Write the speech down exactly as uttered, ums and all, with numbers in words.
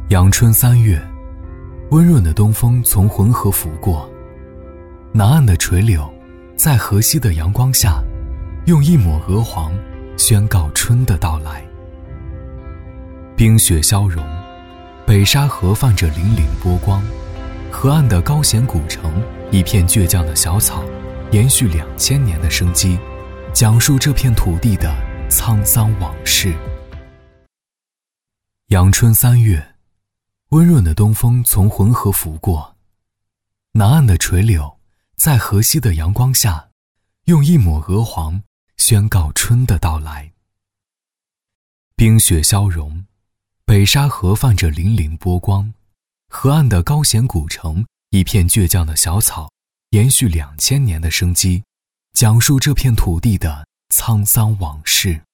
阳春三月，温润的东风从浑河拂过，南岸的垂柳在河西的阳光下，用一抹鹅黄宣告春的到来。冰雪消融，北沙河泛着粼粼波光，河岸的高险古城，一片倔强的小草，延续两千年的生机，讲述这片土地的沧桑往事。阳春三月，温润的东风从浑河拂过，南岸的垂柳在河西的阳光下，用一抹鹅黄宣告春的到来。冰雪消融，北沙河泛着粼粼波光，河岸的高险古城，一片倔强的小草，延续两千年的生机，讲述这片土地的沧桑往事。